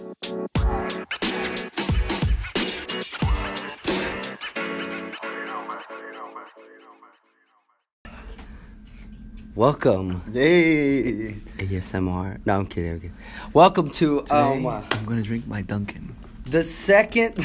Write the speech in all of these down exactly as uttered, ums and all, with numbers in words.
Welcome. Yay. A S M R. No, I'm kidding. I'm kidding. Welcome to Today, um, uh, I'm going to drink my Dunkin'. the second.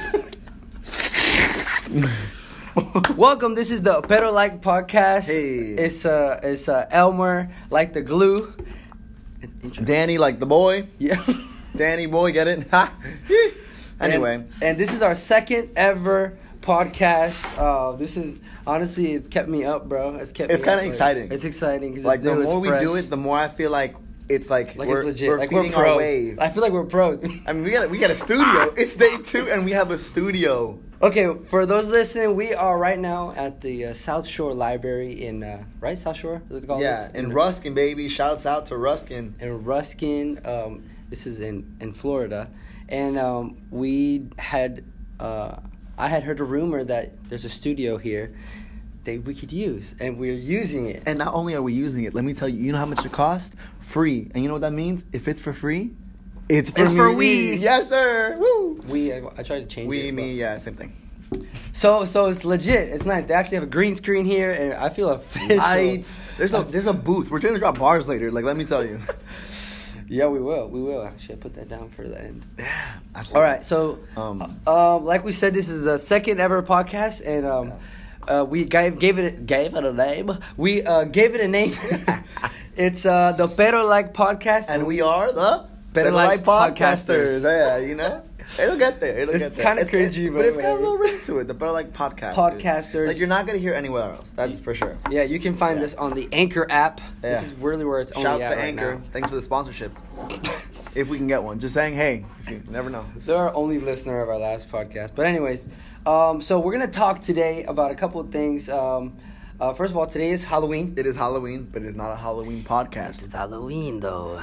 Welcome. This is the Pero Like podcast. Hey. It's uh, it's uh, Elmer like the glue. Danny like the boy. Yeah. Danny boy, get it? Anyway. And, and this is our second ever podcast. Uh, this is honestly, it's kept me up, bro. It's kept. It's me kind up, of like, exciting. It's exciting. 'cause Like, it's the new, it's more we fresh. do it, the more I feel like it's like, Like we're, it's legit. we're like we're feeding our pros. wave. I feel like we're pros. I mean, we got a, we got a studio. It's day two, and we have a studio. Okay, for those listening, we are right now at the uh, South Shore Library in, uh, right, South Shore? Is it called Yeah, this? in Ruskin, baby. Shouts out to Ruskin. In Ruskin. Um, this is in, in Florida. And um, we had, uh, I had heard a rumor that there's a studio here that we could use, and we're using it. And not only are we using it, let me tell you, you know how much it costs? Free. And you know what that means? If it's for free, it's for It's me. for we. Yes, sir. Woo. We, I, I tried to change We, it. me, but- yeah, same thing. So, so it's legit. It's nice. They actually have a green screen here, and I feel official. Lights. There's a there's a booth. We're trying to drop bars later. Like, let me tell you. Yeah, we will. We will. Actually, I put that down for the end. Yeah. All right. So, Um, uh, um, like we said, this is the second ever podcast, and um, uh, we gave gave it gave it a name. We uh, gave it a name. It's uh, the Pero Like podcast, And we are the Better Better Like Like Podcasters. Podcasters. Yeah, you know? It'll get there. It'll It's get there. kinda cringy, but but it's got a whatever. little ring to it. The Better Like Podcasters. Podcasters. Like, you're not going to hear anywhere else. That's for sure. Yeah, you can find Yeah. this on the Anchor app. Yeah. This is really where it's only Shouts at to right Anchor. now. Thanks for the sponsorship. If we can get one. Just saying, hey, you never know. They're our only listener of our last podcast. But anyways, um, so we're gonna talk today about a couple of things. Um, uh, first of all, today is Halloween. It is Halloween, but it is not a Halloween podcast. It's Halloween though.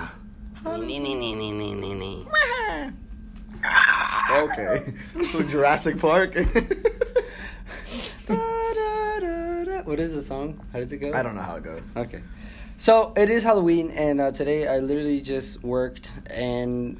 Okay. Jurassic Park. What is the song? How does it go? I don't know how it goes. Okay. So it is Halloween, and uh, today I literally just worked, and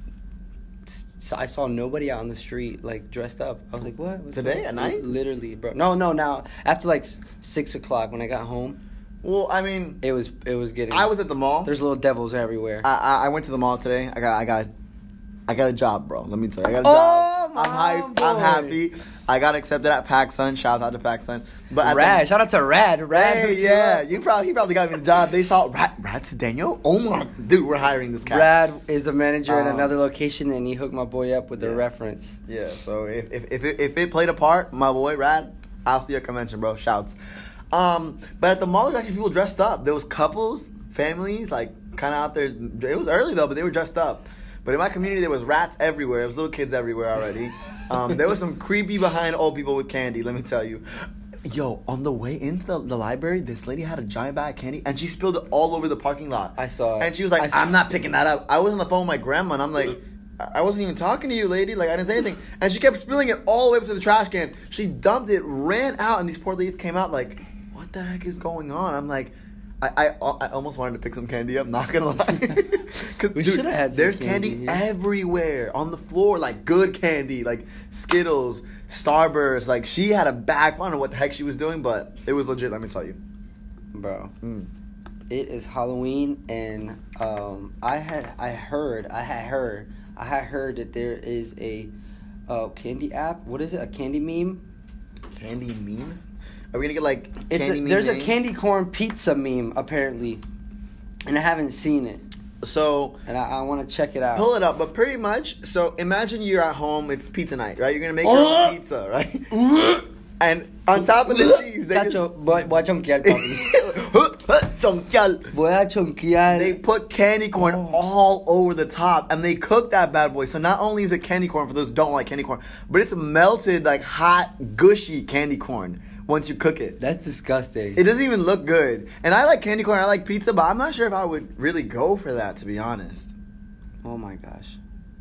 s- I saw nobody out on the street like dressed up. I was like, "What?" What's Today going at on? night? Literally, bro. No, no. Now after like s- six o'clock when I got home, Well, I mean, it was it was getting. I was at the mall. There's little devils everywhere. I, I I went to the mall today. I got I got I got a job, bro. Let me tell you, I got a Oh, job. my I'm hyped. boy. I'm happy. I got accepted at PacSun. Shout out to PacSun. But at Rad, the, shout out to Rad. Rad, hey, hooked you yeah, up. you probably he probably got me the job. They saw Rad Rad's Daniel. Oh my, dude, we're hiring this cat. Rad is a manager at Um, another location, and he hooked my boy up with the yeah. reference. Yeah. So if if if it, if it played a part, my boy Rad, I'll see a convention, bro. Shouts. Um, but at the mall, there's actually people dressed up. There was couples, families, like kind of out there. It was early though, but they were dressed up. But in my community, there was rats everywhere. There was little kids everywhere already. Um, there was some creepy behind old people with candy, let me tell you. Yo, on the way into the, the library, this lady had a giant bag of candy, and she spilled it all over the parking lot. I saw it. And she was like, I saw- I'm not picking that up. I was on the phone with my grandma, and I'm like, I I wasn't even talking to you, lady. Like, I didn't say anything. And she kept spilling it all the way up to the trash can. She dumped it, ran out, and these poor ladies came out like, what the heck is going on? I'm like, I, I, I almost wanted to pick some candy up, not gonna lie. Cause, We dude, shoulda had some there's candy candy, here. everywhere on the floor, like good candy, like Skittles, Starburst. Like, she had a bag. I don't know what the heck she was doing, but it was legit, let me tell you. Bro. Mm. It is Halloween, and um, I had I heard I had heard I had heard that there is a uh, candy app. What is it? A candy meme? Candy meme? Are we gonna get like It's candy a, meme? there's a names? candy corn pizza meme apparently, and I haven't seen it, So and I, I want to check it out. pull it up, but pretty much. So imagine you're at home. It's pizza night, right? You're gonna make your Uh-huh. own pizza, right? And on top of the cheese, they Chacho, just, voy, voy a chonquear, papi. Chonqueal. Voy a chonquear. They put candy corn Oh. all over the top, and they cook that bad boy. So not only is it candy corn for those who don't like candy corn, but it's melted like hot, gushy candy corn once you cook it. That's disgusting. It doesn't even look good. And I like candy corn, I like pizza, but I'm not sure if I would really go for that, to be honest. Oh my gosh.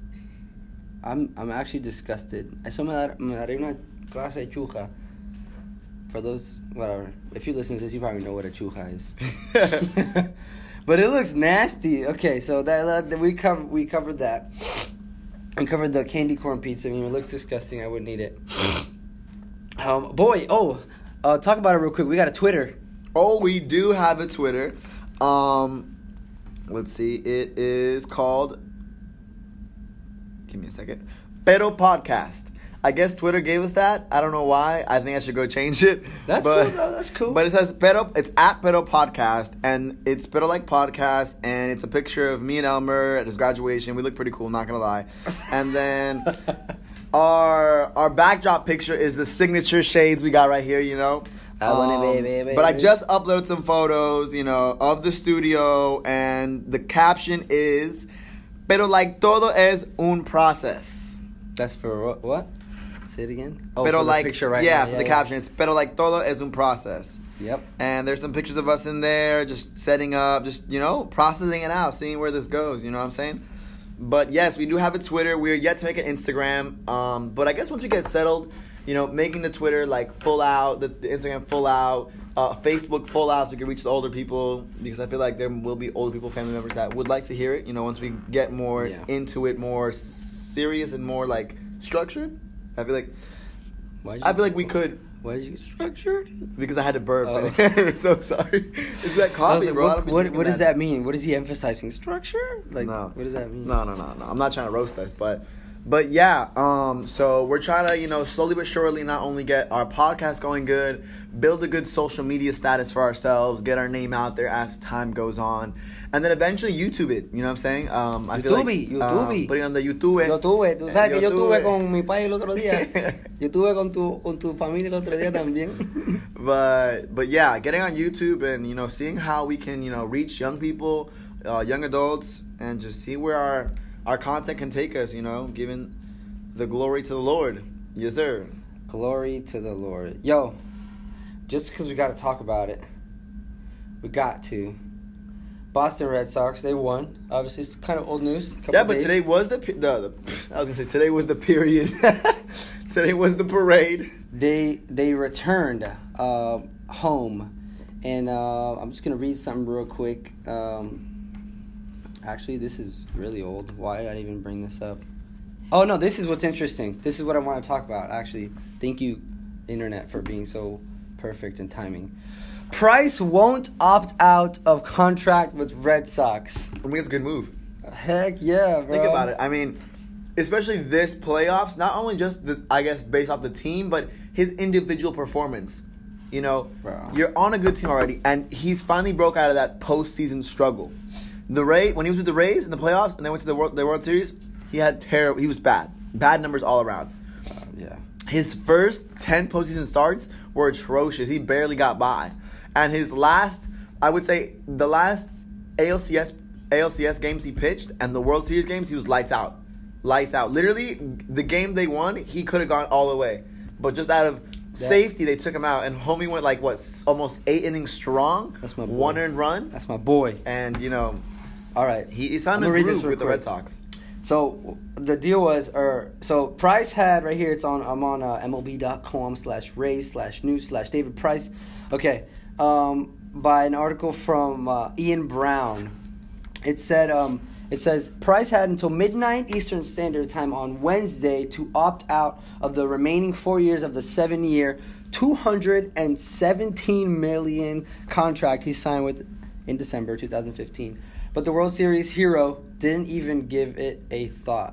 I'm I'm actually disgusted. Eso me, dar, me daría una clase de chuja. For those, whatever. If you listen to this, you probably know what a chuja is. But it looks nasty. Okay, so that, that we covered we covered that. We covered the candy corn pizza. I mean, it looks disgusting. I wouldn't eat it. Um, boy, oh, uh, talk about it real quick. We got a Twitter. Oh, we do have a Twitter. Um, let's see. It is called. Give me a second. Pero Podcast. I guess Twitter gave us that. I don't know why. I think I should go change it. That's but, cool, though. That's cool. But it says Pero. It's at Pero Podcast, and it's Pero like podcast, and it's a picture of me and Elmer at his graduation. We look pretty cool, not gonna lie. And then our our backdrop picture is the signature shades we got right here. You know. I want Um, it, baby, baby. But I just uploaded some photos, you know, of the studio, and the caption is, "Pero like todo es un process." That's for what? what? Say it again. Oh, Pero for the like, picture right yeah, now. for Yeah, the yeah. caption, it's "Pero like todo es un process." Yep. And there's some pictures of us in there, just setting up, just, you know, processing it out, seeing where this goes. You know what I'm saying? But yes, we do have a Twitter. We're yet to make an Instagram. Um, but I guess once we get settled, you know, making the Twitter like full out, the, the Instagram full out, uh, Facebook full out, so we can reach the older people, because I feel like there will be older people, family members that would like to hear it. You know, once we get more Yeah. into it, more serious and more like structured. I feel like Why'd I feel like we could, Why did you get structured? because I had to burp. Oh. So sorry. It's that I coffee, was like, bro. I what don't be what, drinking what does that mean? What is he emphasizing? Structure? Like, No. what does that mean? No, no, no, no. I'm not trying to roast us, but but yeah, um so we're trying to, you know, slowly but surely not only get our podcast going good, build a good social media status for ourselves, get our name out there as time goes on, and then eventually YouTube it, you know what I'm saying? Um I feel like YouTube, um, YouTube. putting on the YouTube. Yo tuve, tú sabes que yo tuve YouTube. con mi país el otro día. Yo tuve con tu con tu familia el otro día también. But but yeah, getting on YouTube and, you know, seeing how we can, you know, reach young people, uh, young adults, and just see where our our content can take us, you know, giving the glory to the Lord. Yes, sir. Glory to the Lord. Yo, just because we got to talk about it, we got to. Boston Red Sox, they won. Obviously, it's kind of old news. Couple Yeah, but days. today was the, pe- the, the I was gonna say today was the period. Today was the parade. They they returned uh, home, and uh, I'm just gonna read something real quick. Um, actually, this is really old. Why did I even bring this up? Oh no, this is what's interesting. This is what I want to talk about. Actually, thank you, internet, for being so perfect in timing. Price won't opt out of contract with Red Sox. I think it's a good move. Heck yeah, bro. Think about it. I mean, especially this playoffs, not only just the, I guess based off the team, but his individual performance. You know, Bro. you're on a good team already, and he's finally broke out of that postseason struggle. The Ray, when he was with the Rays in the playoffs, and they went to the World, the World Series, he had terrible. He was bad, bad numbers all around. Uh, yeah. His first ten postseason starts were atrocious. He barely got by, and his last, I would say, the last A L C S A L C S games he pitched and the World Series games, he was lights out, lights out. Literally, the game they won, he could have gone all the way, but just out of Yeah. safety, they took him out, and homie went like what, almost eight innings strong. That's my boy. One earned run, That's my boy. and you know, All right. he, he's found I'm a gonna read groove this real with the quick. Red Sox. So the deal was, or so Price had right here. It's on. I'm on uh, M L B dot com slash Rays slash News slash David Price. Okay, um, by an article from uh, Ian Brown. It said, um, it says Price had until midnight Eastern Standard Time on Wednesday to opt out of the remaining four years of the seven-year, two hundred seventeen million contract he signed with in December two thousand fifteen. But the World Series hero didn't even give it a thought.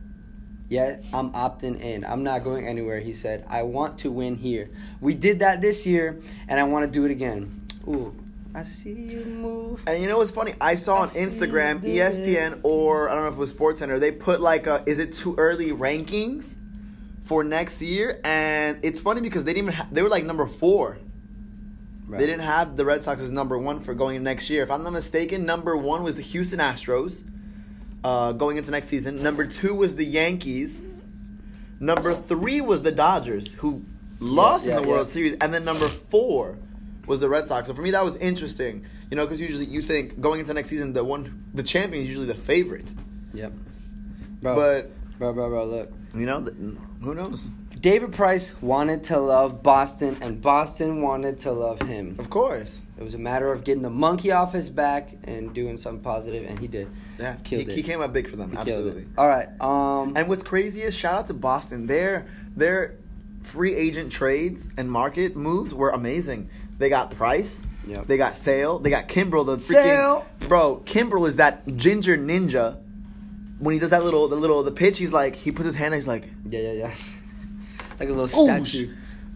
Yet, I'm opting in. I'm not going anywhere, he said. I want to win here. We did that this year, and I want to do it again. Ooh, I see you move. And you know what's funny? I saw I on see Instagram, you E S P N, or I don't know if it was SportsCenter, they put like a, is it too early rankings for next year? And it's funny because they didn't even ha- they were like number four. Right. They didn't have the Red Sox as number one for going into next year. If I'm not mistaken, number one was the Houston Astros uh, going into next season. Number two was the Yankees. Number three was the Dodgers, who lost yeah, in the yeah. World Series. And then number four was the Red Sox. So for me, that was interesting. You know, because usually you think going into next season, the one, the champion is usually the favorite. Yep. Bro, But, bro, bro, bro, look. you know, the, who knows? David Price wanted to love Boston, and Boston wanted to love him. Of course. It was a matter of getting the monkey off his back and doing something positive, and he did. Yeah, Killed he, it. he came up big for them. He Absolutely. All right. Um, And what's crazy is shout out to Boston. Their their free agent trades and market moves were amazing. They got Price. Yep. They got Sale. They got Kimbrel. The freaking, Sale. Bro, Kimbrel is that ginger ninja. When he does that little the little the pitch, he's like he puts his hand. And he's like, yeah, yeah, yeah. Like a little Oosh. statue.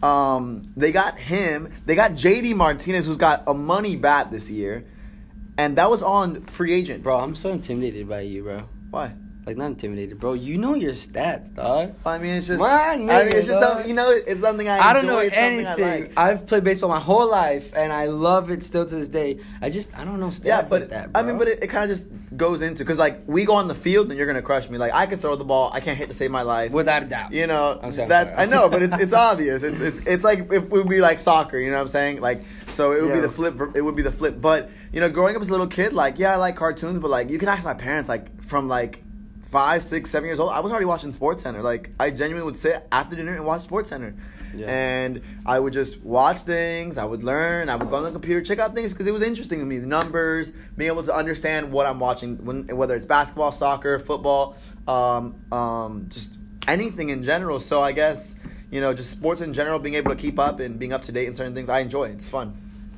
Um, they got him. They got J D Martinez, who's got a money bat this year, and that was on free agent. Bro, I'm so intimidated by you, bro. Why? Like, not intimidated, bro. You know your stats, dog. I mean, it's just. My I mean, nigga, it's just dog. something, you know. It's something I. I don't enjoy, know it's something anything. I like. I've played baseball my whole life, and I love it still to this day. I just, I don't know stats Yeah, but like that, bro. I mean, but it, it kind of just goes into because like we go on the field and you're gonna crush me. Like I can throw the ball, I can't hit to save my life. Without a doubt. You know, I'm sorry, I'm that's sorry. I know, but it's it's obvious. It's it's it's like if it would be like soccer. You know what I'm saying? Like so it would be Yeah. the flip. It would be the flip. But you know, growing up as a little kid, like yeah, I like cartoons, but like you can ask my parents, like from like five, six, seven years old, I was already watching SportsCenter. Like I genuinely would sit after dinner and watch SportsCenter. Yeah. And I would just watch things. I would learn. I would go on the computer, check out things because it was interesting to me. The numbers, being able to understand what I'm watching, when, whether it's basketball, soccer, football, um, um, just anything in general. So I guess you know, just sports in general, being able to keep up and being up to date in certain things, I enjoy. It's fun.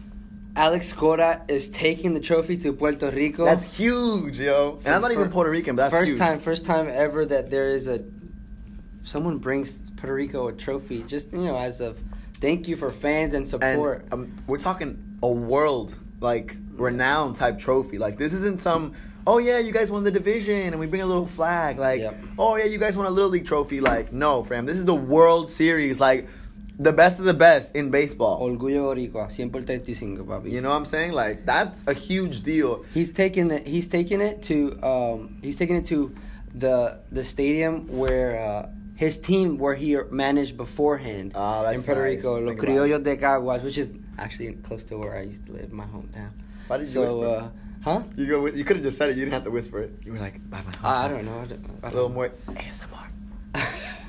Alex Cora is taking the trophy to Puerto Rico. That's huge, yo. And I'm not even Puerto Rican, but that's first huge. time, first time ever that there is a someone brings Puerto Rico a trophy. Just you know, as a thank you for fans and And support. um, we're talking a world like renowned type trophy. Like this isn't some. Oh yeah, you guys won the division, and we bring a little flag. Like, Yep. oh yeah, you guys won a little league trophy. Like, no, fam, this is the World Series. Like, the best of the best in baseball. Orgullo Boricua, one hundred por treinta y cinco, papi. You know what I'm saying? Like, that's a huge deal. He's taking it. He's taking it to. Um, he's taking it to the the stadium where uh, his team where he managed beforehand Oh, that's in Puerto nice. Rico, Los Think about Criollos de Caguas, which is actually close to where I used to live, my hometown. Why did you so, whisper? uh, huh? You go. With, you could have just said it. You didn't have to whisper it. You were like, "Bye, my I, I don't know. I don't, I A don't little know. more A S M R.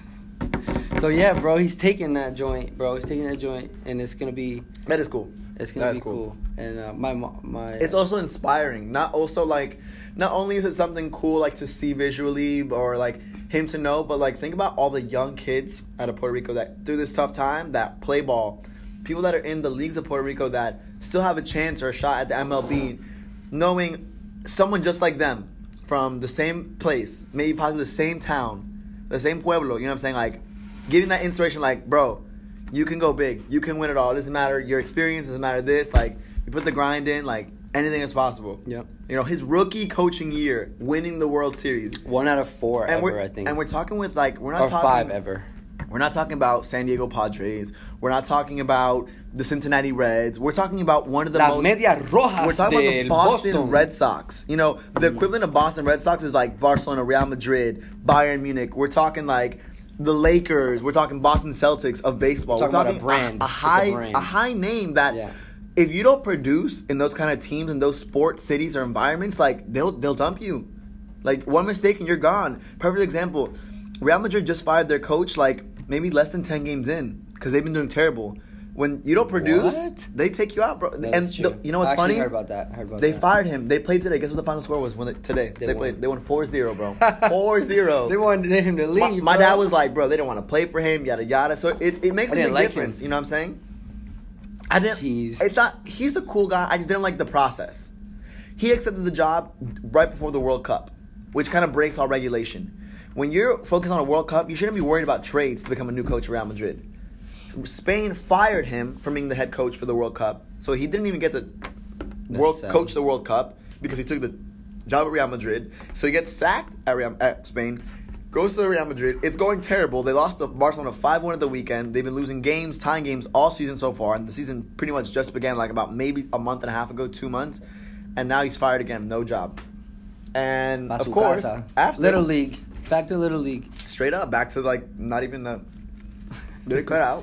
So yeah, bro, he's taking that joint, bro. He's taking that joint, and it's gonna be, That is cool. it's gonna That be is cool. cool. And uh, my mo- my. It's also inspiring. Not also like, not only is it something cool like to see visually or like him to know, but like think about all the young kids out of Puerto Rico that through this tough time that play ball, people that are in the leagues of Puerto Rico that still have a chance or a shot at the M L B, knowing someone just like them from the same place, maybe possibly the same town, the same pueblo. You know what I'm saying? Like, giving that inspiration, like, bro, you can go big. You can win it all. It doesn't matter your experience. It doesn't matter this. Like, you put the grind in. Like, anything is possible. Yep. You know, his rookie coaching year, winning the World Series. one out of four And ever, we're, I think. and we're talking with, like, we're not or talking. five ever. We're not talking about San Diego Padres. We're not talking about the Cincinnati Reds. We're talking about one of the Las most... Medias Rojas We're talking about the del Boston, Boston. Red Sox. You know, the equivalent of Boston Red Sox is like Barcelona, Real Madrid, Bayern Munich. We're talking like the Lakers. We're talking Boston Celtics of baseball. We're We're talking talking about a brand. a, It's a high, brand. a high name that Yeah. if you don't produce in those kind of teams and those sports cities or environments, like they'll they'll dump you. Like one mistake and you're gone. Perfect example. Real Madrid just fired their coach like maybe less than ten games in because they've been doing terrible. When you don't produce, What? they take you out, bro. That's and true. the- you know what's I actually funny? heard about that. I heard about They that. fired him. They played today. Guess what the final score was when they, today? They They, won. played. They won four zero, bro. four zero. They wanted him to leave. My, my bro. dad was like, bro, they don't want to play for him, yada yada. So it, it makes I a big didn't like difference. him. You know what I'm saying? I didn't. Jeez. It's not. He's a cool guy. I just didn't like the process. He accepted the job right before the World Cup, which kind of breaks all regulation. When you're focused on a World Cup, you shouldn't be worried about trades to become a new coach of Real Madrid. Spain fired him from being the head coach for the World Cup, so he didn't even get to world sad. coach the World Cup because he took the job at Real Madrid. So he gets sacked at, Real, at Spain, goes to Real Madrid. It's going terrible. They lost to Barcelona five one at the weekend. They've been losing games, tying games all season so far, and the season pretty much just began like about maybe a month and a half ago, two months, and now he's fired again, no job. And A of su course, casa. after Little League. Back to Little League. straight up back to like not even the. Did it cut out?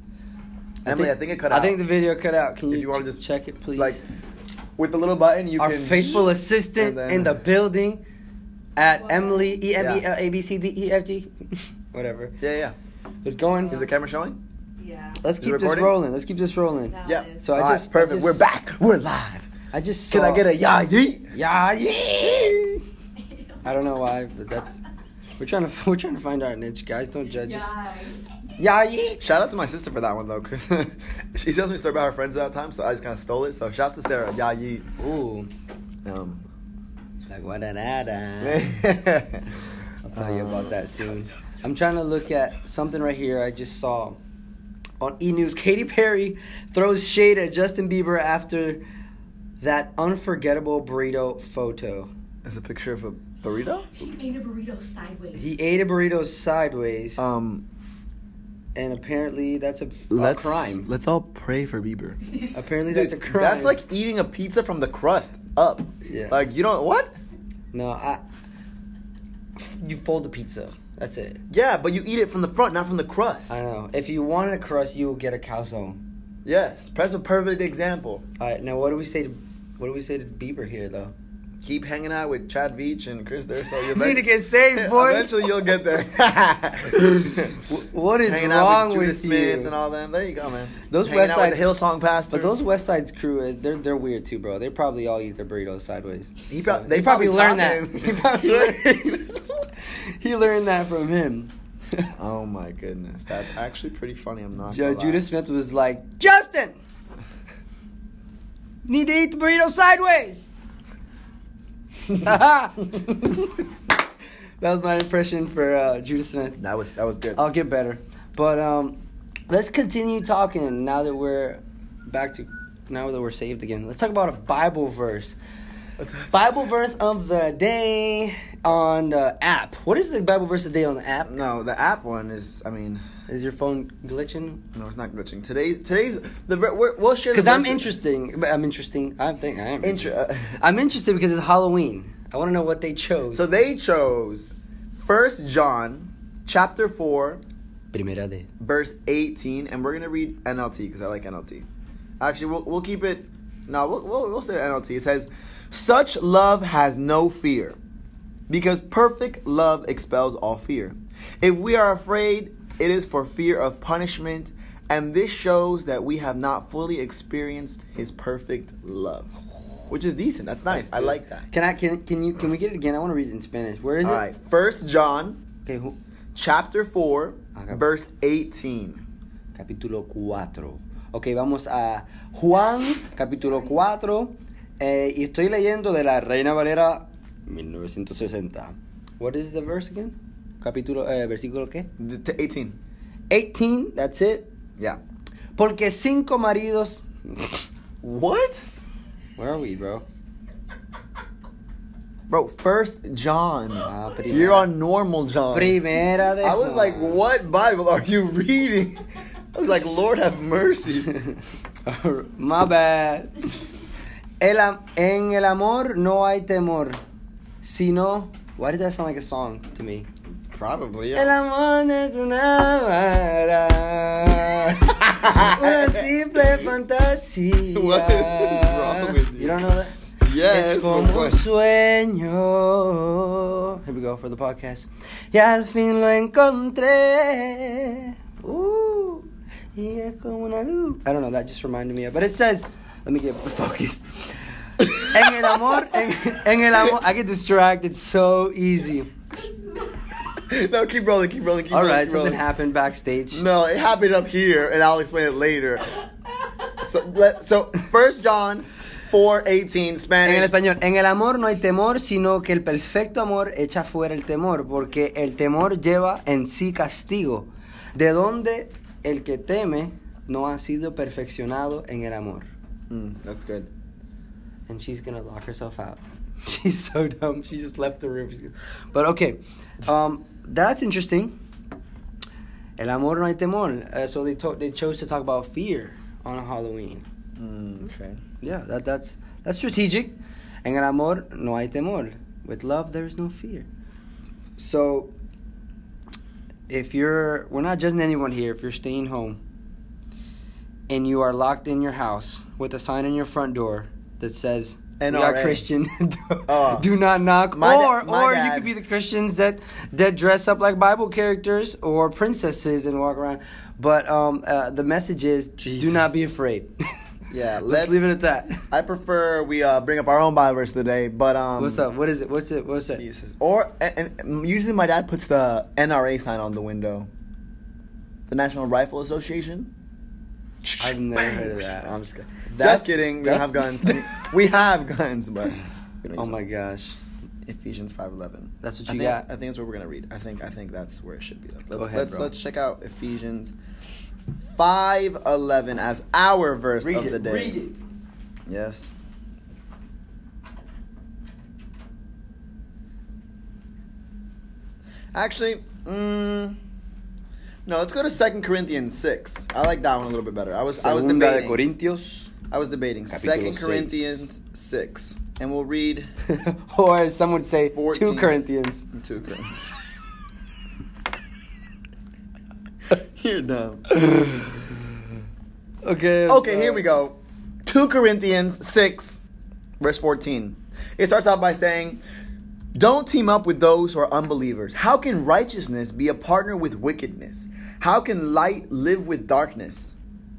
Emily, I think it cut I out. think the video cut out. Can If you, you wanna just just, check it, please? Like, with the little button, you Our can. faithful assistant and then- in the building at Wow. Emily E M E Yeah. L A B C D E F G, whatever. Yeah, yeah. It's going. Is the camera showing? Yeah. Let's Is keep it this recording? rolling. Let's keep this rolling. Now Yeah. it is. So I All right, just perfect. I just- We're back. We're live. I just Can I saw- get a yah yeet? Yeah, yeah. I don't know why, but that's we're trying to we're trying to find our niche, guys. Don't judge us. Yeah. Yeah, yeah. Shout out to my sister for that one though, cause she tells me a story about her friends at that time, so I just kind of stole it. So shout out to Sarah. Yah yeet. Ooh, Um. like what an ada. I'll tell you about that soon. I'm trying to look at something right here. I just saw on E! News. Katy Perry throws shade at Justin Bieber after that unforgettable burrito photo. It's a picture of a burrito. He ate a burrito sideways. He ate a burrito sideways, Um. and apparently that's a, a Let's crime. Let's all pray for Bieber. Apparently Dude, that's a crime. That's like eating a pizza from the crust up. Yeah. Like you don't what? no, I. You fold the pizza. That's it. Yeah, but you eat it from the front, not from the crust. I know. If you wanted a crust, you will get a calzone. Yes, that's a perfect example. All right. Now, what do we say to what do we say to Bieber here, though? Keep hanging out with Chad Veach and Chris there, so you'll You need to get saved, boy. Eventually, you'll get there. Wh- what is hanging wrong out with Judah with Smith you? and all them. There you go, man. Those hanging West out with Side- the Hillsong pastor. But those West Side's crew, is- they're they're weird too, bro. They probably all eat their burritos sideways. He prob- So they he probably, probably learned taught that. him. He probably learned, he learned that from him. Oh my goodness, that's actually pretty funny. I'm not. Ju- gonna lie. Judah Smith was like, Justin, need to eat the burrito sideways. that was my impression for uh, Judah Smith. That was that was good. I'll get better. But um, let's continue talking now that we're back to, now that we're saved again. Let's talk about a Bible verse. Bible verse of the day on the app. What is the Bible verse of the day on the app? No, the app one is. I mean, Is your phone glitching? no, it's not glitching. Today's today's the ver- we're, we'll share. the Because I'm verses- interesting. but I'm interesting. I think I am. Inter- uh, I'm interested because it's Halloween. I want to know what they chose. So they chose First John chapter four, Primera de. verse eighteen, and we're gonna read N L T because I like N L T. Actually, we'll we'll keep it. No, we'll we'll, we'll say N L T. It says, "Such love has no fear, because perfect love expels all fear. If we are afraid, it is for fear of punishment, and this shows that we have not fully experienced His perfect love." Which is decent. That's nice. I like that. Can I? Can can you? Can we get it again? I want to read it in Spanish. Where is All it? right. First John Okay. Who? chapter four, Okay. verse eighteen. Capítulo cuatro. Ok, vamos a Juan, capítulo cuatro. Eh, y estoy leyendo de la Reina Valera mil novecientos sesenta. What is the verse again? Capítulo, eh, versículo qué? The- to eighteen. eighteen, that's it. Yeah. Porque cinco maridos. What? Where are we, bro? Bro, First John. Ah, primera. You're on normal John. Primera de I was Juan. like, what Bible are you reading? I was like, Lord have mercy. My bad. El, am- en el amor no hay temor, sino. Why did that sound like a song to me? Probably, El yeah. amor es una vara, una simple fantasía. What is wrong with you? You don't know that? Yes. Es como but un what? sueño. Here we go for the podcast. Y al fin lo encontré. Uh, y es como una luz. I don't know, that just reminded me of. But it says, let me get focused. En el amor, en, en el amor, I get distracted so easy. No, keep rolling, keep rolling, keep All rolling. right, keep something rolling. happened backstage. No, it happened up here, and I'll explain it later. So, let, so First John four eighteen, En Spanish. el español, en el amor no hay temor, sino que el perfecto amor echa fuera el temor, porque el temor lleva en sí castigo, de donde el que teme no ha sido perfeccionado en el amor. Mm, that's good. And she's gonna lock herself out. She's so dumb. She just left the room. She's gonna... But okay, um, that's interesting. El amor no hay temor. Uh, so they to- they chose to talk about fear on Halloween. Mm, okay. Yeah, that that's that's strategic. En el amor no hay temor. With love there is no fear. So if you're we're not judging anyone here, if you're staying home and you are locked in your house with a sign on your front door that says We N R got A. Christian. Oh. Do not knock. My da- or my or you dad- could be the Christians that that dress up like Bible characters or princesses and walk around. But um, uh, the message is: do Jesus. not be afraid. Yeah, let's, let's leave it at that. I prefer we uh, bring up our own Bible verse today, but um, What's up? What is it? What's it? What's it? Jesus. Or and, and usually my dad puts the N R A sign on the window, the National Rifle Association. I've never heard of that. I'm just kidding. Just kidding. We don't have that's- guns. we have guns, but we don't Oh use my them. gosh. Ephesians five eleven. That's what I you think got? that's- I think that's what we're gonna read. I think I think that's where it should be. Let's, Go let's, ahead, let's, bro. let's check out Ephesians five eleven as our verse Read of it. the day. Read it. Yes. Actually, mm, no. Let's go to Second Corinthians six. I like that one a little bit better. I was I was Segunda de debating. Corintios. I was debating. Capítulo Second seis. Corinthians six, and we'll read Or as some would say, fourteen. two Corinthians. two Corinthians. You're dumb. Okay. Okay, here we go. Two Corinthians six, verse fourteen. It starts off by saying, "Don't team up with those who are unbelievers. How can righteousness be a partner with wickedness? How can light live with darkness?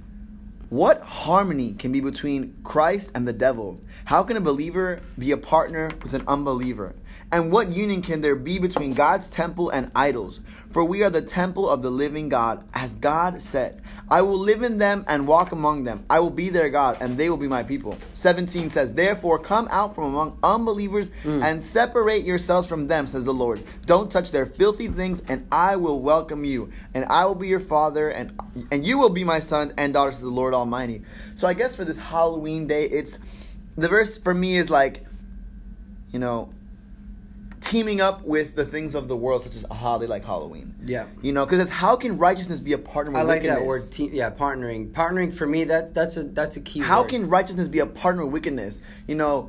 What harmony can be between Christ and the devil? How can a believer be a partner with an unbeliever? And what union can there be between God's temple and idols? For we are the temple of the living God, as God said, I will live in them and walk among them. I will be their God, and they will be my people." seventeen says, "Therefore come out from among unbelievers and separate yourselves from them, says the Lord. Don't touch their filthy things, and I will welcome you. And I will be your father, and, and you will be my sons and daughters, says the Lord Almighty." So I guess for this Halloween day, it's the verse for me is like, you know, teaming up with the things of the world, such as a holiday like Halloween. Yeah. You know, because it's how can righteousness be a partner with I like wickedness? that word. Te- yeah, partnering. Partnering for me, that's that's a that's a key. How word. can righteousness be a partner with wickedness? You know,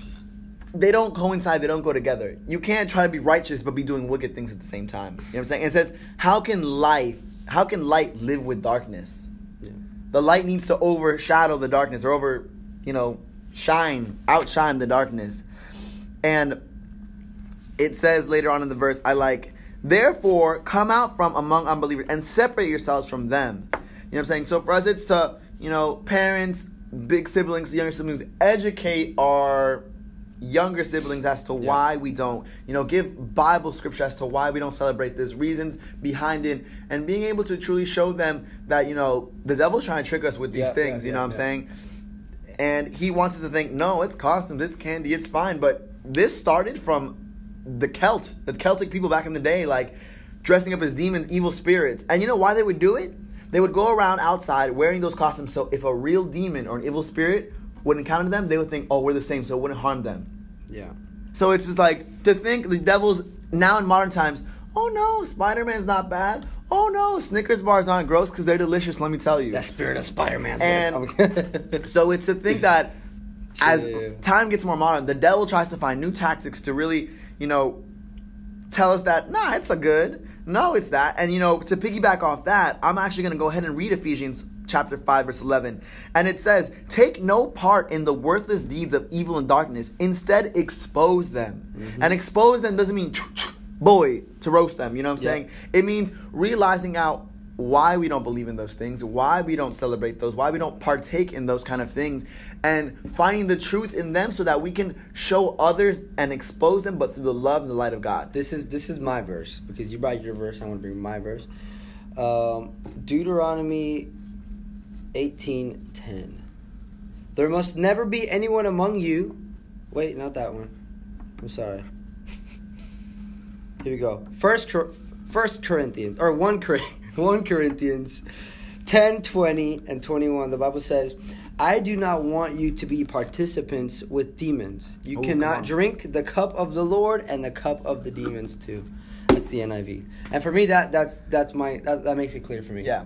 they don't coincide. They don't go together. You can't try to be righteous but be doing wicked things at the same time. You know what I'm saying? It says, how can life, how can light live with darkness? Yeah. The light needs to overshadow the darkness, or over, you know, shine, outshine the darkness. And it says later on in the verse, I like, "Therefore, come out from among unbelievers and separate yourselves from them." You know what I'm saying? So for us, it's to, you know, parents, big siblings, younger siblings, educate our younger siblings as to Yeah. why we don't, you know, give Bible scripture as to why we don't celebrate this, reasons behind it, and being able to truly show them that, you know, the devil's trying to trick us with these Yeah, things, yeah, you know yeah, what I'm yeah. saying? And he wants us to think, no, it's costumes, it's candy, it's fine. But this started from the Celt, the Celtic people back in the day, like dressing up as demons, evil spirits. And you know why they would do it? They would go around outside wearing those costumes, so if a real demon or an evil spirit would encounter them, they would think, oh, we're the same, so it wouldn't harm them. Yeah. So it's just like, to think the devil's, now in modern times, oh no, Spider-Man's not bad. Oh no, Snickers bars aren't gross because they're delicious, let me tell you. That spirit of Spider-Man. And so it's to think that as Yeah. time gets more modern, the devil tries to find new tactics to really, you know, tell us that, nah, it's a good. No, it's that. And, you know, to piggyback off that, I'm actually going to go ahead and read Ephesians chapter five, verse eleven. And it says, "Take no part in the worthless deeds of evil and darkness. Instead, expose them." Mm-hmm. And expose them doesn't mean, boy, to roast them. You know what I'm Yeah. saying? It means realizing out why we don't believe in those things, why we don't celebrate those, why we don't partake in those kind of things, and finding the truth in them so that we can show others and expose them, but through the love and the light of God. This is this is my verse, because you brought your verse. I want to bring my verse. Um, Deuteronomy eighteen ten. "There must never be anyone among you." Wait, not that one. I'm sorry. Here we go. First, Cor- First Corinthians or one Cor- one Corinthians, ten, twenty, and twenty-one. The Bible says, "I do not want you to be participants with demons. You Oh, come cannot on. drink the cup of the Lord and the cup of the demons too." That's the N I V. And for me, that that's that's my that, that makes it clear for me. Yeah.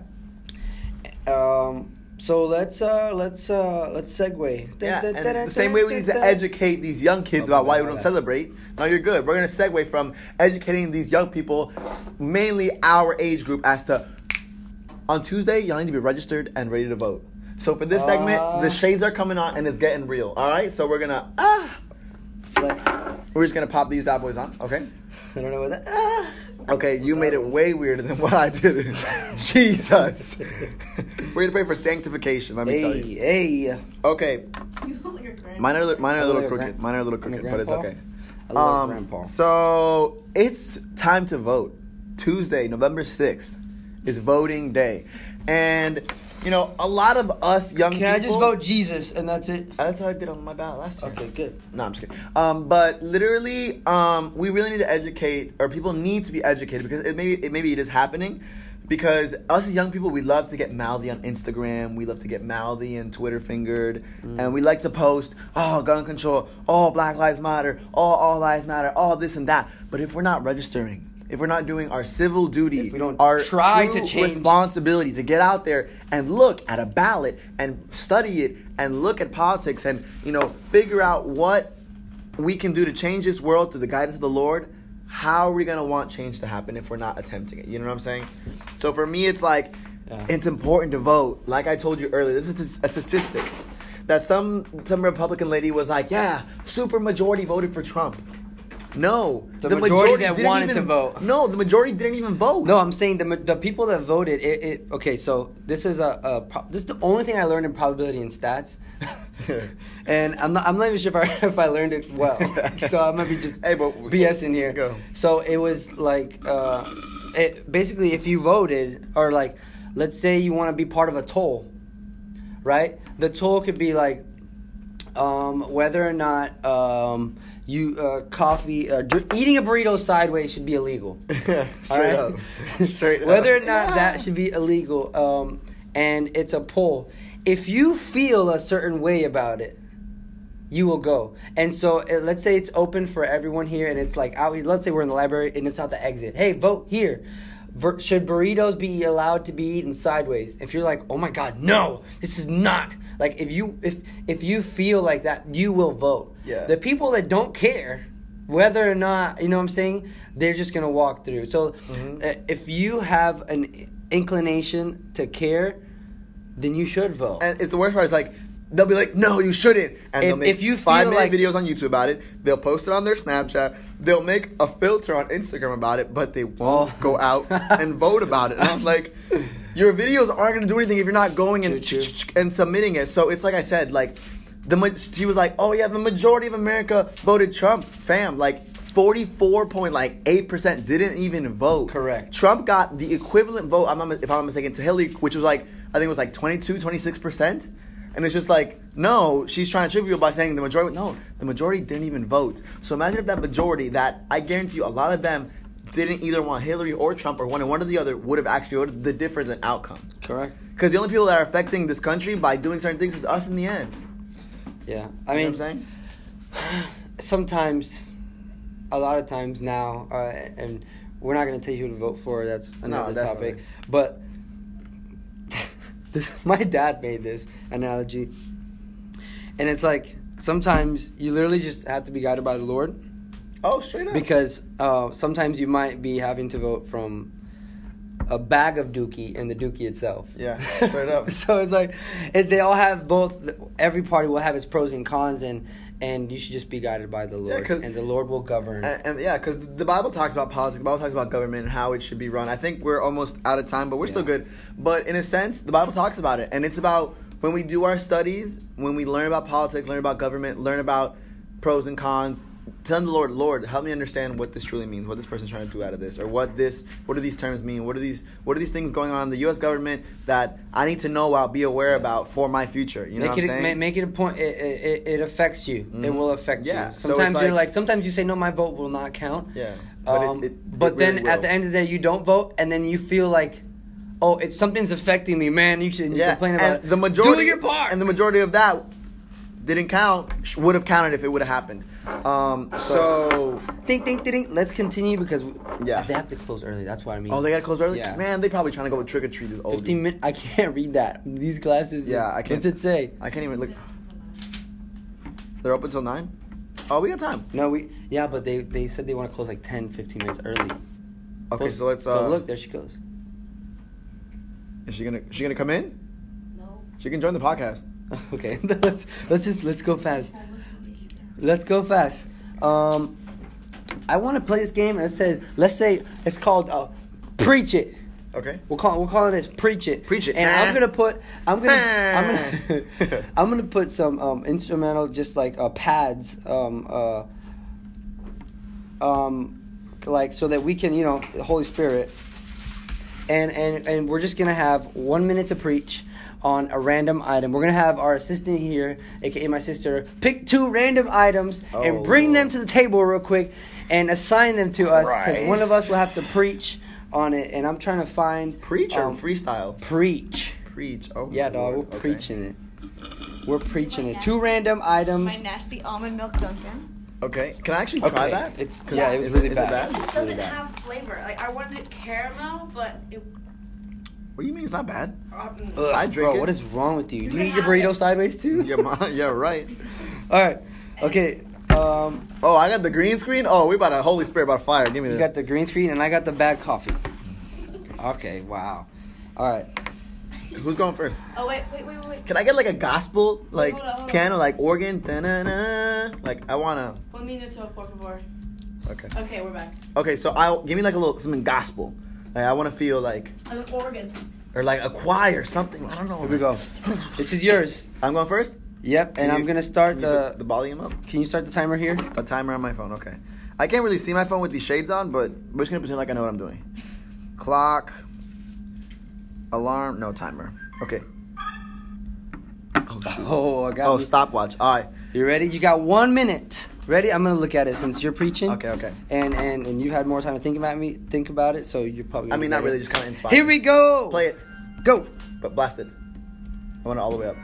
Um. So let's uh let's uh let's segue. Yeah, and the same way we need to educate these young kids Oh, about why my we don't bad. celebrate. No, you're good. We're going to segue from educating these young people, mainly our age group, as to, on Tuesday, y'all need to be registered and ready to vote. So for this segment, Uh. the shades are coming on and it's getting real. All right, so we're gonna ah, Flex. we're just gonna pop these bad boys on. Okay. I don't know what that. Ah. Okay, you made it way weirder than what I did. Jesus. We're gonna pray for sanctification. Let me tell Hey, you. hey. Okay, You look like your grandma. mine are mine are a Oh, little your crooked. gran- Mine are a little and your crooked, but it's grandpa? okay. I love Um, grandpa. so it's time to vote. Tuesday, November sixth, is voting day, and you know a lot of us young Can people. I just vote Jesus and that's it? That's what I did on my ballot last year. Okay, good. No, I'm just kidding. Um, but literally, um, we really need to educate, or people need to be educated because it maybe it maybe it is happening. Because us as young people, we love to get mouthy on Instagram. We love to get mouthy and Twitter fingered, Mm. and we like to post, oh, gun control, oh, Black Lives Matter, oh, all lives matter, all this and that. But if we're not registering, if we're not doing our civil duty, If we don't our try true to change- responsibility to get out there and look at a ballot and study it and look at politics and you know figure out what we can do to change this world through the guidance of the Lord, how are we going to want change to happen if we're not attempting it? You know what I'm saying? So for me, it's like, Yeah. it's important to vote. Like I told you earlier, this is a statistic that some some Republican lady was like, yeah, super majority voted for Trump. No, The majority that didn't wanted even- to vote. No, the majority didn't even vote. No, I'm saying the ma- the people that voted. It, it okay. So this is a, a pro- this is the only thing I learned in probability and stats, and I'm not I'm not even sure if I, if I learned it well. So I might be just Hey, but BSing here. go. So it was like, uh, it basically if you voted or like, let's say you want to be part of a toll, right? The toll could be like, um, whether or not um. You uh, coffee uh, dr- eating a burrito sideways should be illegal. Straight Alright? up. Straight up. Whether or not that should be illegal, um, and it's a poll. If you feel a certain way about it, you will go. And so uh, let's say it's open for everyone here, and it's like out here. Let's say we're in the library, and it's out the exit. Hey, vote here. Ver- should burritos be allowed to be eaten sideways? If you're like, oh my God, no, this is not. Like if you if if you feel like that, you will vote. Yeah. The people that don't care whether or not, you know what I'm saying, they're just going to walk through. So Mhm. uh, if you have an inclination to care, then you should vote. And it's the worst part is like they'll be like, no, you shouldn't. And If- they'll make if you five feel minute like- videos on YouTube about it. They'll post it on their Snapchat. They'll make a filter on Instagram about it, but they won't Oh. go out and vote about it. And I'm like, your videos aren't going to do anything if you're not going and True, true. and submitting it. So it's like I said, like the ma- she was like, oh yeah, the majority of America voted Trump. Fam, like forty-four point eight percent didn't even vote. Correct. Trump got the equivalent vote, I'm not, if I'm not mistaken, to Hillary, which was like, I think it was like twenty-two, twenty-six percent. And it's just like, no, she's trying to trick you by saying the majority. No, the majority didn't even vote. So imagine if that majority, that I guarantee you, a lot of them didn't either want Hillary or Trump or one, and one or the other would have actually voted, the difference in outcome. Correct. Because the only people that are affecting this country by doing certain things is us in the end. Yeah. I You know mean, what I'm saying? sometimes, a lot of times now, uh, and we're not going to tell you who to vote for. That's another definitely. topic. But this, my dad made this analogy, and it's like sometimes you literally just have to be guided by the Lord, Oh, straight up. because uh, sometimes you might be having to vote from a bag of Dookie and the Dookie itself. Yeah, straight up. So it's like it, they all have both. Every party will have its pros and cons, and and you should just be guided by the Lord, 'cause- and the Lord will govern. And, and yeah, because the Bible talks about politics, the Bible talks about government and how it should be run. I think we're almost out of time, but we're still Yeah. good. But in a sense, the Bible talks about it. And it's about when we do our studies, when we learn about politics, learn about government, learn about pros and cons, tell the Lord, Lord, help me understand what this truly means, what this person's trying to do out of this, or what this, what do these terms mean, what are these, what are these things going on in the U S government that I need to know about, be aware about for my future. You know make what I'm it saying? ma- make it a point. It, it, it affects you. It Mhm. will affect Yeah, you. so it's Sometimes you're like- like. Sometimes you say no, my vote will not count. Yeah, but it- Um, it- but it then really at will. the end of the day, you don't vote, and then you feel like, oh, it's something's affecting me, man. You should Yeah, complain about and it. the majority, Do your part. and the majority of that didn't count. sh- Would have counted if it would have happened. Um, so, Ding, ding, ding, ding. Let's continue because we, Yeah. they have to close early. That's what I mean. oh, they gotta close early. Yeah. Man, they probably trying to go with trick or treat. Is old. Fifteen minutes. I can't read that. These glasses. Yeah, I can't- What's it say? I can't even look. They're open till nine. Oh, we got time. No, we. Yeah, but they they said they want to close like ten, fifteen minutes early. Okay, Close- so let's. Uh, So look, there she goes. Is she gonna? Is she gonna come in? No. She can join the podcast. Okay, let's let's just let's go fast. Let's go fast. Um, I want to play this game. And it says, let's say it's called uh, Preach It. Okay. We'll call we'll call this Preach It. Preach It. And I'm gonna put I'm gonna I'm gonna I'm gonna put some um, instrumental, just like uh, pads, um, uh, um, like so that we can, you know, the Holy Spirit. And and and we're just gonna have one minute to preach on a random item. We're gonna have our assistant here, aka my sister, pick two random items Oh, and bring Lord. them to the table real quick and assign them to us, because Christ. one of us will have to preach on it. And I'm trying to find Preach or um, freestyle? Preach. Preach. Oh, Yeah, my dog. Lord. We're Okay. preaching it. We're preaching My it. Two nasty- random items. My nasty almond milk Dunkin'. Okay. Can I actually try Okay. that? It's 'Cause yeah, it was is really is bad. bad? It just It's really doesn't bad. have flavor. Like, I wanted it caramel, but it. What do you mean it's not bad? Um, Ugh, I drink bro, it. what is wrong with you? You Do you can eat your have burrito it. sideways too? Yeah, ma- yeah, right. All right. Okay. Um, Oh, I got the green screen. Oh, we about a Holy Spirit about fire. Give me you this. got the green screen, and I got the bad coffee. Okay. Wow. All right. Who's going first? oh, wait, wait, wait, wait. Can I get like a gospel, like hold on, hold on. piano, like organ? Da-na-na. Like I wanna. Un minuto, por favor. Okay. Okay, we're back. Okay, so I give me like a little something gospel. Like I want to feel like, An organ. or like a choir, something. I don't know. Here we go. This is yours. I'm going first. Yep. Can And you- I'm gonna start can you the. put the volume up. Can you start the timer here? A timer on my phone. Okay. I can't really see my phone with these shades on, but we're just gonna pretend like I know what I'm doing. Clock. Alarm. No timer. Okay. Oh shoot. Oh, I got. Oh, me. stopwatch. All right. You ready? You got one minute. Ready? I'm gonna look at it since you're preaching. Okay. Okay. And and and you had more time to think about me. Think about it. So you're probably. I mean, not better. really. Just kind of inspired. Here we go. Play it, Go. but blast it. I want it all the way up.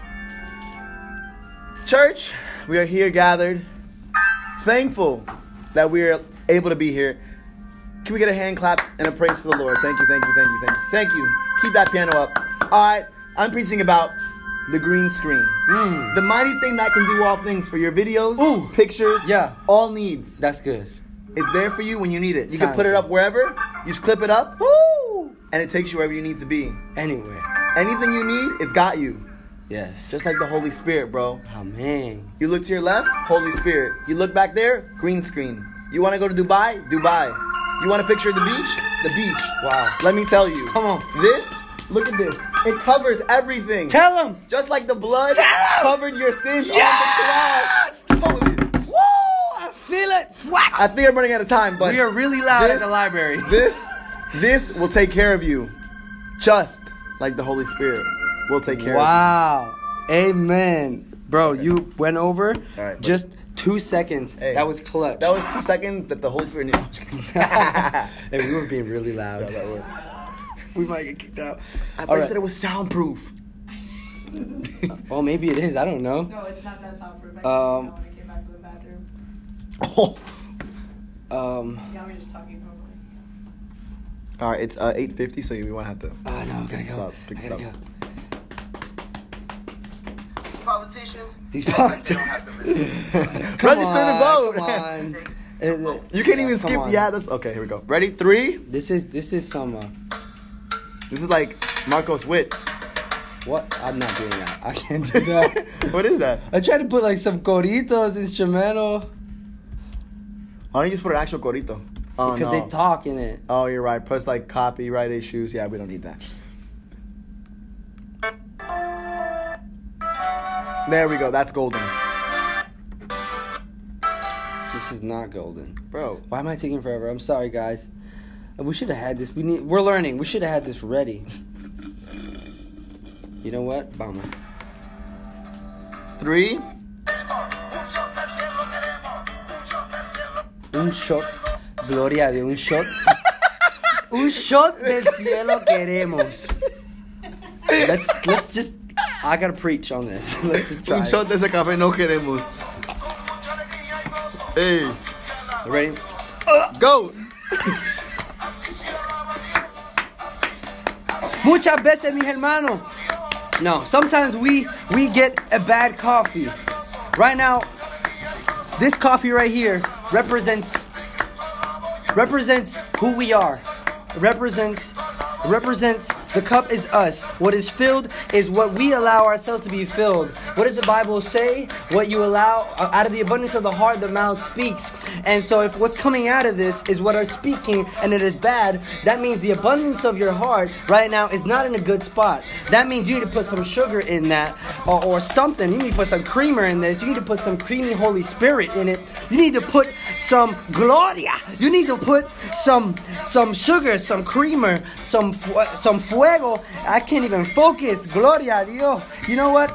Church, we are here gathered, thankful that we are able to be here. Can we get a hand clap and a praise for the Lord? Thank you, thank you, thank you, thank you. Thank you. Keep that piano up. All right, I'm preaching about the green screen. Mm. The mighty thing that can do all things for your videos, Ooh. pictures, Yeah. all needs. That's good. It's there for you when you need it. You Sounds can put it good. up wherever, you just clip it up, Woo! and it takes you wherever you need to be. Anywhere. Anything you need, it's got you. Yes. Just like the Holy Spirit, bro. Oh man. You look to your left, Holy Spirit. You look back there, green screen. You want to go to Dubai? Dubai. You want a picture of the beach? The beach. Wow. Let me tell you. Come on. This, look at this. It covers everything. Tell him. Just like the blood Tell 'em! covered your sins Yes! on the cross. Holy. Woo! I feel it. I think I'm running out of time, but We are really loud this- at the library. This, this will take care of you. Just like the Holy Spirit will take care of Wow. Amen. Bro, you went over All right, but- just two seconds. Hey. That was clutch. you. That was two seconds that the Holy Spirit knew. I'm just kidding. Hey, we were being really loud. Yeah, that was- We might get kicked out. I All thought you right. said it was soundproof. Well, maybe it is. I don't know. No, it's not that soundproof. I Um, um, when I came back to the bathroom. Oh. Um. Yeah, we're just talking normally. All right, it's uh, eight fifty, so we won't have to. Uh, no, I gotta Pick this go. up, pick I this gotta up. go. Politicians. These They politicians. don't have to listen. Come Register on, to vote. Come on. Uh, You can't even come skip on. the ad. That's okay. Here we go. Ready? Three. This is this is some. Uh, This is like Marcos Witt. what? I'm not doing that. I can't do that. What is that? I tried to put like some coritos instrumental Why don't you just put an actual corito? Oh because no. they talk in it. Oh, you're right. Plus like copyright issues. Yeah, we don't need that. There we go. That's golden, This is not golden. bro. Why am I taking forever? I'm sorry, guys. We should have had this. We need. We're learning. We should have had this ready. You know what? Bummer. Three. Un shot. Gloria a Dios. Un shot. Un shot del cielo queremos. Let's let's just. I gotta preach on this. Let's just try. Un it. shot de ese café no queremos. Hey, Ready? go. Muchas veces, mis hermanos. No, sometimes we we get a bad coffee. Right now, this coffee right here represents represents who we are. It represents represents The cup is us. What is filled is what we allow ourselves to be filled. What does the Bible say? What you allow, uh, out of the abundance of the heart, the mouth speaks. And so if what's coming out of this is what are speaking and it is bad, that means the abundance of your heart right now is not in a good spot. That means you need to put some sugar in that or, or something. You need to put some creamer in this. You need to put some creamy Holy Spirit in it. You need to put some gloria. You need to put some some sugar, some creamer, some fu- some fuego. I can't even focus. Gloria a Dios. You know what?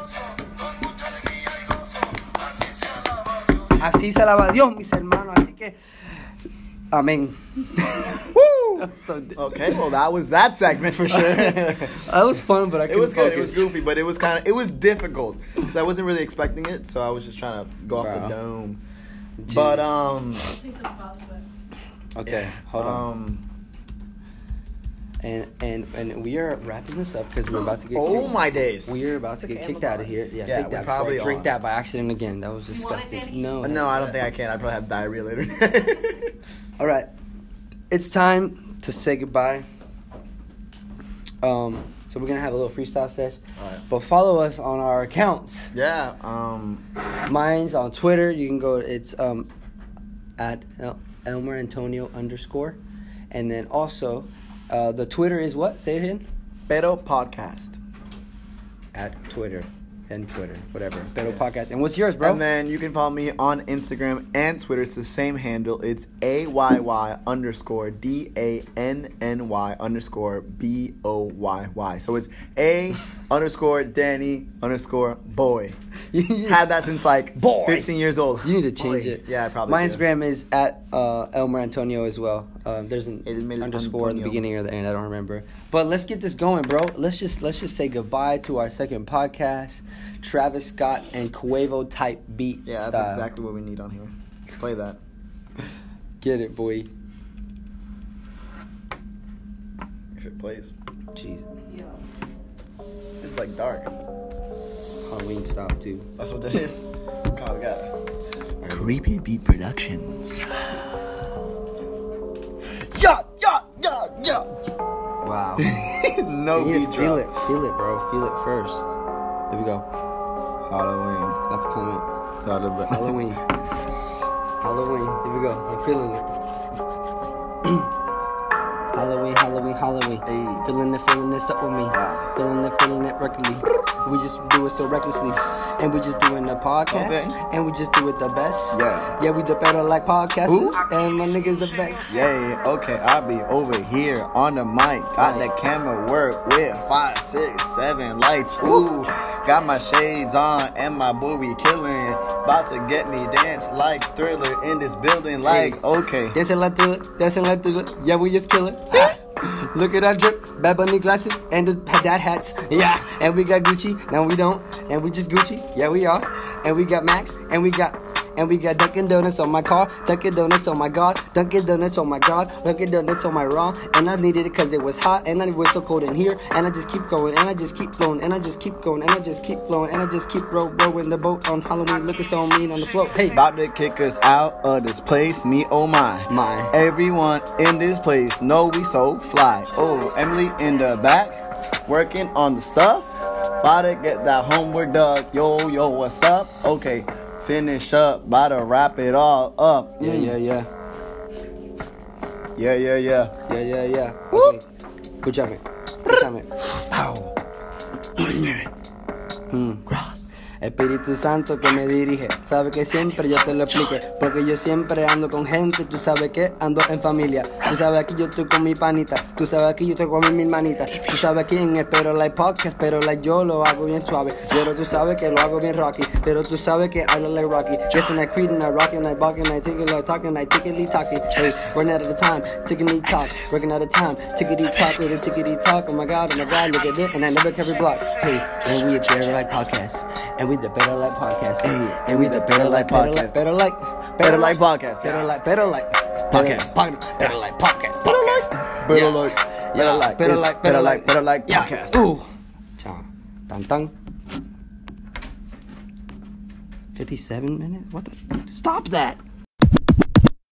Así se alaba Dios, mis hermanos. Así que, amén. Woo! So, Okay, well that was that segment for sure. that was fun, but I It couldn't was good. focus. It was goofy, but it was kind of it was difficult because I wasn't really expecting it, so I was just trying to go off Bro. the dome. Jeez. But um, Take the pause back. Okay, hold on. um, And and and we are wrapping this up because we're about to get. oh kicked. my days. We are about to get Okay, kicked I'm out of here. Yeah, Yeah, take we that. probably Before I drink are. that by accident again. That was You want it, disgusting. Danny? No, No, I don't think I can. I probably have diarrhea later. All right, it's time to say goodbye. Um, so we're gonna have a little freestyle session. All right. But follow us on our accounts. Yeah. Um. Mine's on Twitter. You can go. It's um at El- Elmer Antonio underscore, and then also uh, the Twitter is what? Say it again. Pero podcast. At Twitter and Twitter, whatever. Pero Yeah. podcast. And what's yours, bro? And then you can follow me on Instagram and Twitter. It's the same handle. It's A Y Y underscore D A N N Y underscore B O Y Y. So it's A underscore Danny underscore boy. Had that since like Boy. fifteen years old. You need to change Boy. it. Yeah, I probably My do. Instagram is at uh, Elmer Antonio as well. Um, there's an Elmer underscore at the Antonio. beginning or the end. I don't remember. But let's get this going, bro. Let's just let's just say goodbye to our second podcast, Travis Scott and Quavo type beat Yeah, that's style. exactly what we need on here. Play that. Get it, boy. If it plays. Jeez, Yeah. It's like dark. Halloween style too. That's what that is. God, we got it. Creepy Beat Productions. Yeah, yeah, yeah, yeah. Wow. No You need beat to feel drop. it, feel it, bro. Feel it first. Here we go. Halloween. Not the comment. Halloween. Halloween. Halloween. Here we go. I'm feeling it. Halloween, Halloween, Halloween. Hey. Feeling it, feeling it, up with me. Wow. Feeling it, feeling it recklessly. We just do it so recklessly. And we just doing the podcast. Okay. And we just do it the best. Yeah. Yeah, we the better like podcasters. Who? And my niggas the best. Yeah, okay, I'll be over here on the mic. Got the camera work with five, six, seven lights. Ooh, got my shades on and my boy we killing. About to get me dance like Thriller in this building. Like, Hey. okay. Dancing like Thriller, dancing like Thriller. Yeah, we just killing. Look at our drip, Bad Bunny glasses, and the dad hats. Yeah, and we got Gucci, now we don't, and we just Gucci. Yeah, we are, and we got Max, and we got, and we got Dunkin' Donuts on my car, Dunkin' Donuts on my God, Dunkin' Donuts on my God, Dunkin' Donuts on my raw, and I needed it because it was hot, and it was so cold in here, and I just keep going, and I just keep flowing, and I just keep going, and I just keep flowing, and I just keep row rowing the boat on Halloween, looking so mean on the float. Hey, About to kick us out of this place, me oh my. my. Everyone in this place know we so fly. Oh, Emily in the back, working on the stuff. About to get that homework done. Yo, yo, what's up? Okay, finish up. About to wrap it all up. Yeah, yeah, yeah. Yeah, yeah, yeah. Yeah, yeah, yeah. Okay. Escúchame. Escúchame. Hmm. Espíritu Santo que me dirige, sabe que siempre yo te lo explique, porque yo siempre ando con gente, tú sabes que ando en familia, tú sabes que yo estoy con mi panita, tú sabes que yo estoy con mi hermanita, tú sabes quién es, pero like podcast, pero like yo lo hago bien suave, pero tú sabes que lo hago bien rocky, pero tú sabes que I look like Rocky, dressing like Creed and I rockin' like balking, I take it like talking, like tickety talking, hey, one at a time, tickety talk, working at a time, tickety talk with a tickety talk, oh my god, oh my god, look at it, and I never carry block, hey, and we a better like podcast. And we the Better Like Podcast. Hey, and we the Better Like Podcast. Better like, Better Like Podcast. Better like, better like Podcast. Podcast. Better like podcast. Podcast. Better Yeah. like, Yeah. better like, Better it's like, better like, better like Yeah. podcast. Ooh. Ciao. Tan tan. fifty-seven minutes? What the? Stop that.